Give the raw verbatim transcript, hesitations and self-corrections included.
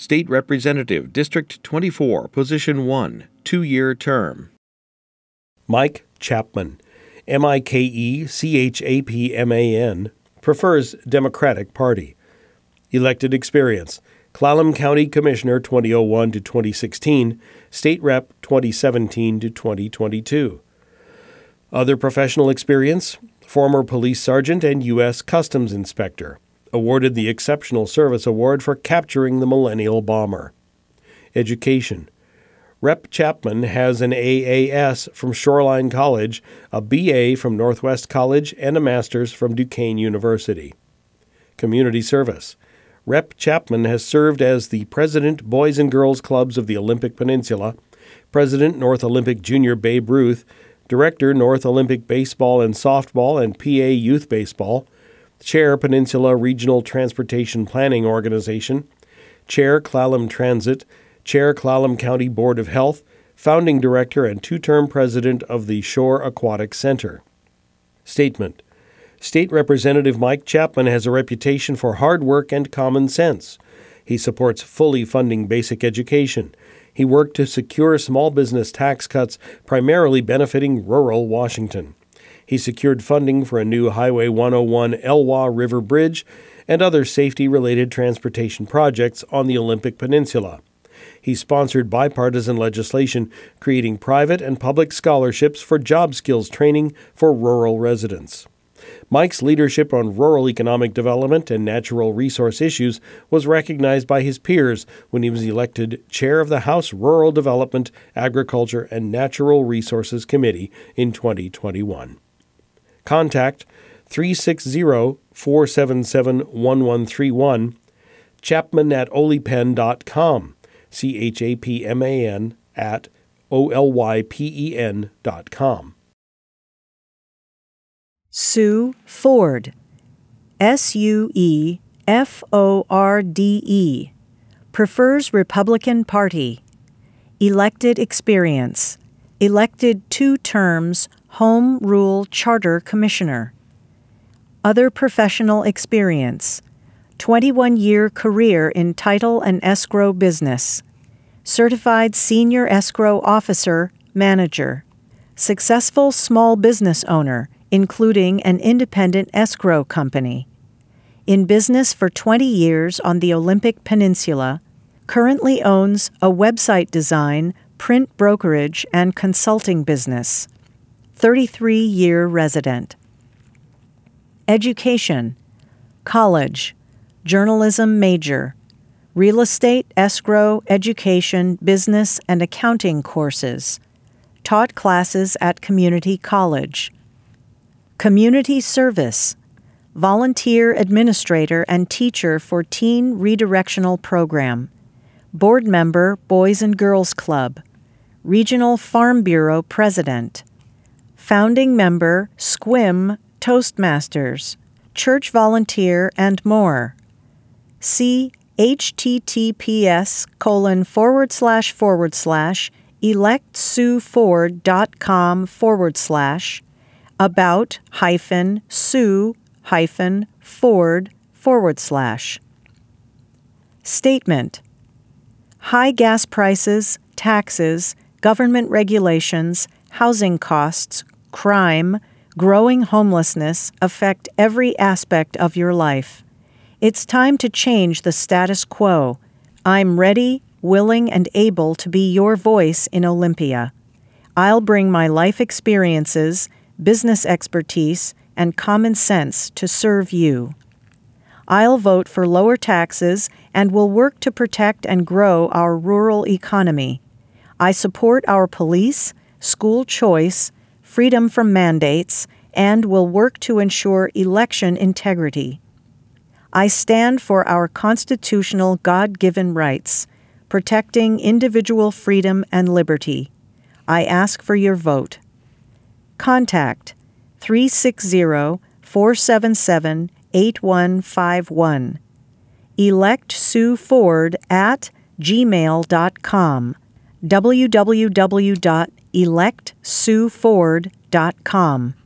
State Representative, District twenty-four, Position one, two-year term. Mike Chapman, M I K E C H A P M A N, prefers Democratic Party. Elected experience: Clallam County Commissioner twenty oh one to twenty sixteen, State Rep twenty seventeen to twenty twenty-two. Other professional experience: former police sergeant and U S Customs Inspector. Awarded the Exceptional Service Award for capturing the Millennial Bomber. Education: Representative Chapman has an A A S from Shoreline College, a B A from Northwest College, and a master's from Duquesne University. Community service: Representative Chapman has served as the President Boys and Girls Clubs of the Olympic Peninsula, President North Olympic Junior Babe Ruth, Director North Olympic Baseball and Softball and P A Youth Baseball, Chair Peninsula Regional Transportation Planning Organization, Chair Clallam Transit, Chair Clallam County Board of Health, Founding Director and two-term President of the Shore Aquatic Center. Statement: State Representative Mike Chapman has a reputation for hard work and common sense. He supports fully funding basic education. He worked to secure small business tax cuts primarily benefiting rural Washington. He secured funding for a new Highway one oh one Elwha River Bridge and other safety-related transportation projects on the Olympic Peninsula. He sponsored bipartisan legislation creating private and public scholarships for job skills training for rural residents. Mike's leadership on rural economic development and natural resource issues was recognized by his peers when he was elected chair of the House Rural Development, Agriculture, and Natural Resources Committee in twenty twenty-one. Contact three six zero, four seven seven, one one three one, chapman at olypen dot com, C H A P M A N at O L Y P E N dot com. Sue Forde, S U E F O R D E, prefers Republican Party. Elected experience: elected two terms, Home Rule Charter Commissioner. Other professional experience: twenty-one-year career in title and escrow business. Certified Senior Escrow Officer, Manager. Successful small business owner, including an independent escrow company. In business for twenty years on the Olympic Peninsula, currently owns a website design, print brokerage, and consulting business. thirty-three-year resident. Education: college, journalism major, real estate, escrow, education, business, and accounting courses. Taught classes at community college. Community service: volunteer administrator and teacher for Teen Redirectional Program. Board member, Boys and Girls Club. Regional Farm Bureau President. Founding member, S Q U M Toastmasters, church volunteer, and more. See https colon forward slash forward slash electsueford.com forward slash about hyphen sue hyphen ford forward slash. Statement: high gas prices, taxes, government regulations, housing costs, crime, growing homelessness affect every aspect of your life. It's time to change the status quo. I'm ready, willing, and able to be your voice in Olympia. I'll bring my life experiences, business expertise, and common sense to serve you. I'll vote for lower taxes and will work to protect and grow our rural economy. I support our police, school choice, freedom from mandates, and will work to ensure election integrity. I stand for our constitutional God-given rights, protecting individual freedom and liberty. I ask for your vote. Contact three six zero, four seven seven, eight one five one. Elect Sue Forde at gmail dot com. w w w dot elect sue ford dot com.